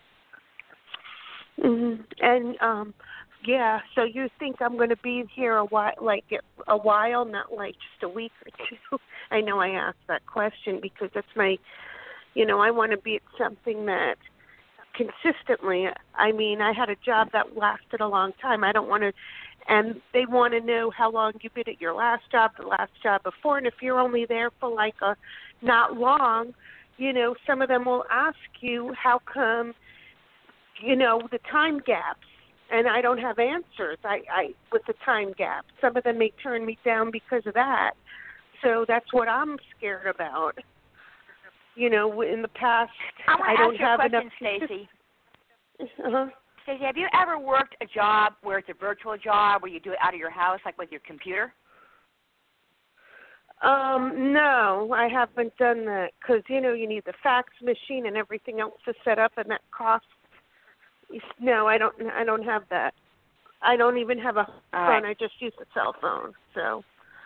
Mm-hmm. And so you think I'm going to be here a while, not like just a week or two? I know I asked that question because that's my, I want to be at something that consistently. I mean, I had a job that lasted a long time. I don't want to and they want to know how long you've been at your last job, the last job before, and if you're only there for like a not long, you know, some of them will ask you how come, you know, the time gaps, and I don't have answers. I with the time gap, some of them may turn me down because of that. So that's what I'm scared about. You know, in the past, I don't have enough. Stacey. Uh-huh. Stacey, have you ever worked a job where it's a virtual job, where you do it out of your house, like with your computer? No, I haven't done that because, you know, you need the fax machine and everything else to set up, and that costs. No, I don't have that. I don't even have a phone. I just use a cell phone. So.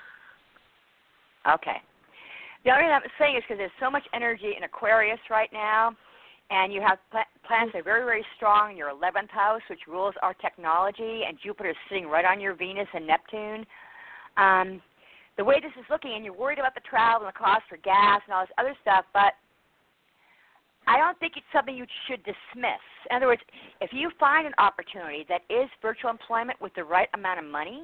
Okay. The only reason I'm saying is because there's so much energy in Aquarius right now, and you have planets that are very, very strong in your 11th house, which rules our technology, and Jupiter is sitting right on your Venus and Neptune. The way this is looking, and you're worried about the travel and the cost for gas and all this other stuff, but I don't think it's something you should dismiss. In other words, if you find an opportunity that is virtual employment with the right amount of money,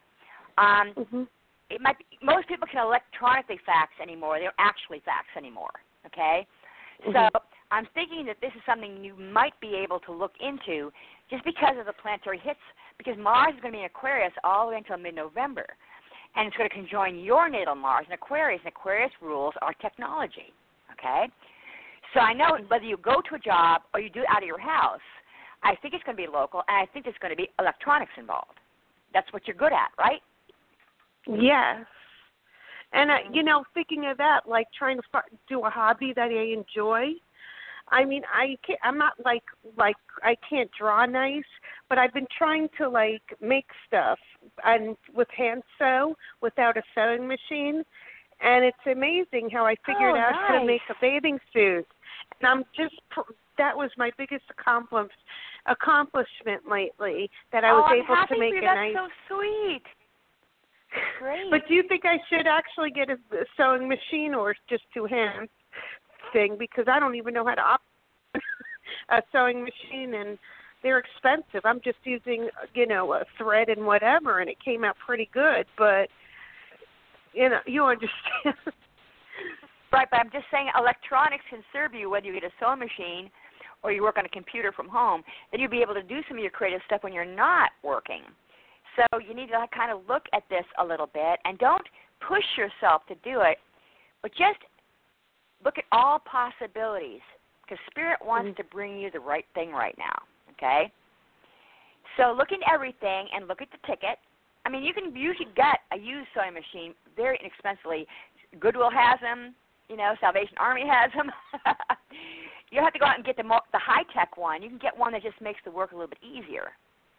it might be, most people can electronically fax anymore. They don't actually fax anymore, okay? So I'm thinking that this is something you might be able to look into just because of the planetary hits, because Mars is going to be in Aquarius all the way until mid-November. And it's going to conjoin your natal Mars in Aquarius, and Aquarius rules our technology, okay? So I know whether you go to a job or you do it out of your house, I think it's going to be local, and I think there's going to be electronics involved. That's what you're good at, right? Yes. And, you know, thinking of that, like trying to do a hobby that I enjoy, I mean, I'm not like I can't draw nice, but I've been trying to like make stuff and with hand sew without a sewing machine, and it's amazing how I figured out how to make a bathing suit. And I'm just that was my biggest accomplishment lately, that I was able to make a nice. That's so sweet. Great. But do you think I should actually get a sewing machine or just two-hand thing? Because I don't even know how to operate a sewing machine, and they're expensive. I'm just using, you know, a thread and whatever, and it came out pretty good. But, you know, you understand. Right, but I'm just saying electronics can serve you whether you get a sewing machine or you work on a computer from home. Then you'll be able to do some of your creative stuff when you're not working. So you need to kind of look at this a little bit, and don't push yourself to do it, but just look at all possibilities, because Spirit wants to bring you the right thing right now, okay? So look into everything and look at the ticket. I mean, you can usually get a used sewing machine very inexpensively. Goodwill has them. You know, Salvation Army has them. You don't have to go out and get the high-tech one. You can get one that just makes the work a little bit easier,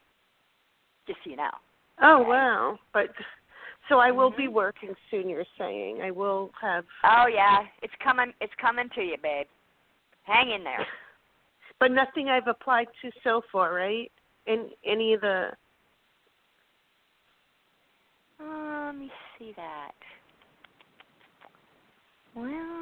just so you know. Oh, wow. But so I will be working soon, you're saying. I will have. Oh, yeah. It's coming to you, babe. Hang in there. But nothing I've applied to so far, right? In any of the. Let me see that. Well,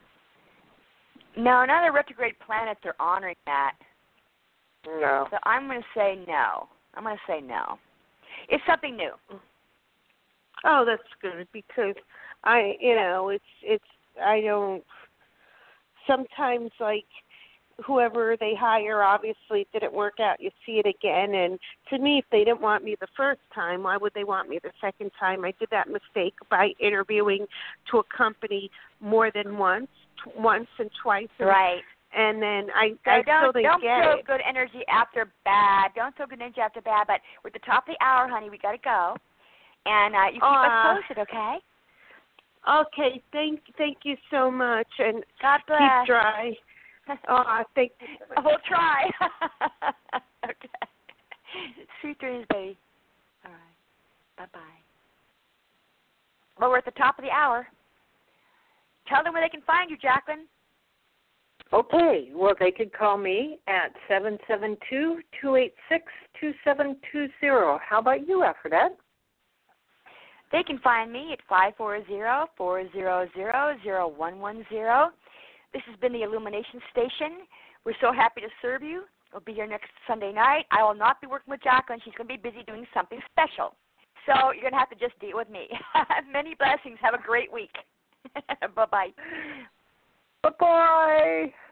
no, none of the retrograde planets are honoring that. No. So I'm going to say no. It's something new. Oh, that's good, because I don't. Sometimes, like, whoever they hire obviously didn't work out. You see it again, and to me, if they didn't want me the first time, why would they want me the second time? I did that mistake by interviewing to a company more than once and twice. Right. And then I still didn't don't get throw it. good energy after bad. Don't throw good energy after bad. But we're at the top of the hour, honey. We got to go. And you keep us posted, okay? Okay. Thank you so much. And God bless. Keep dry. Thank you. We'll try. Okay. Sweet dreams, baby. All right. Bye-bye. Well, we're at the top of the hour. Tell them where they can find you, Jacqueline. Okay. Well, they could call me at 772-286-2720. How about you, Aphrodite? They can find me at 540-400-0110. This has been the Illumination Station. We're so happy to serve you. will be here next Sunday night. I will not be working with Jacqueline. She's going to be busy doing something special. So you're going to have to just deal with me. Many blessings. Have a great week. Bye-bye. Bye-bye.